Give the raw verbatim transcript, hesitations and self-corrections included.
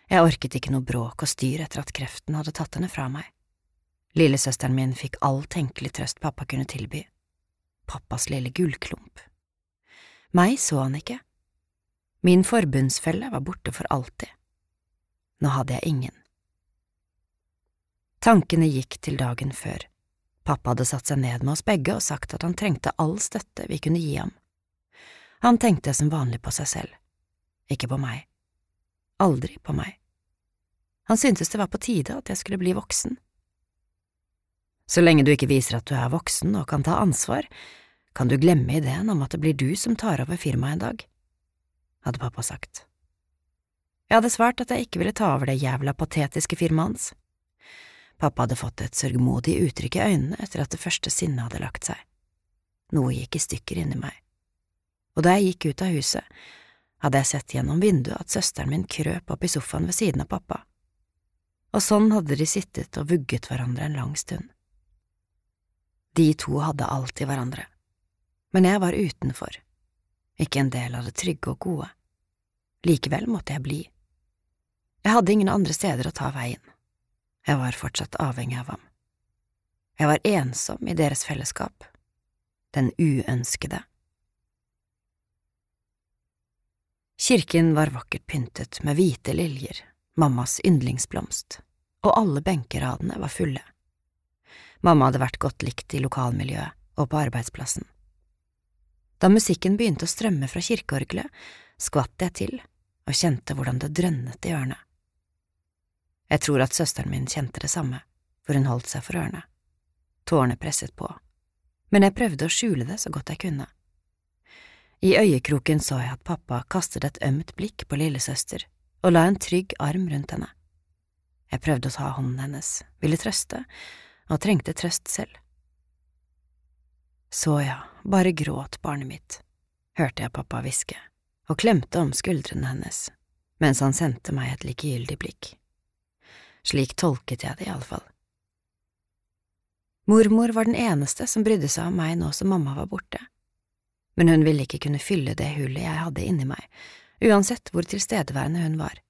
Jeg orket ikke noe bråk og styr etter at kreften hadde tatt henne fra meg. Lillesøsteren min fikk all tenkelig trøst pappa kunne tilby. Pappas lille gullklump. Meg så han ikke. Min forbundsfelle var borte for alltid. Nå hadde jeg ingen. Tankene gikk til dagen før. Pappa hadde satt seg ned med oss begge og sagt at han trengte all støtte vi kunne gi ham. Han tenkte som vanlig på seg selv. Ikke på meg. Aldri på meg. Han syntes det var på tide at jeg skulle bli voksen. Så lenge du ikke viser at du er voksen og kan ta ansvar, kan du glemme ideen om at det blir du som tar over firmaet en dag, hadde pappa sagt. Jeg hadde svart at jeg ikke ville ta over det jævla patetiske firmaet hans. Pappa hadde fått et sørgmodig uttrykk i øynene etter at det første sinnet hadde lagt seg. Noe gikk i stykker inni meg. Og da jeg gikk ut av huset, hadde jeg sett gjennom vinduet at søsteren min krøp opp i sofaen ved siden av pappa. Og sånn hadde de sittet og vugget hverandre en lang stund. De to hadde alltid hverandre. Men jeg var utenfor. Ikke en del av det trygge og gode. Likevel måtte jeg bli. Jeg hadde ingen andre steder å ta veien. Jeg var fortsatt avhengig av ham. Jeg var ensom i deres fellesskap. Den uønskede. Kirken var vakkert pyntet med hvite liljer, mammas yndlingsblomst, og alle benkeradene var fulle. Mamma hadde vært godt likt i lokalmiljøet og på arbeidsplassen. Da musikken begynte å strømme fra kirkeorgelet, skvatt jeg til og kjente hvordan det drønnet i ørene. Jeg tror at søsteren min kjente det samme, for hun holdt seg for ørene. Tårene presset på, men jeg prøvde å skjule det så godt jeg kunne. I øyekroken så jeg at pappa kastet et ømt blikk på lillesøster og la en trygg arm rundt henne. Jeg prøvde å ta hånden hennes, ville trøste, og trengte trøst selv. Så ja, bare gråt barnet mitt, hørte jeg pappa hviske, og klemte om skuldrene hennes, mens han sendte meg et likegyldig blikk. Slik tolket jeg det i alle fall. Mormor var den eneste som brydde seg om meg nå som mamma var borte, men hun ville ikke kunne fylle det hullet jeg hadde inni meg, uansett hvor tilstedeværende hun var.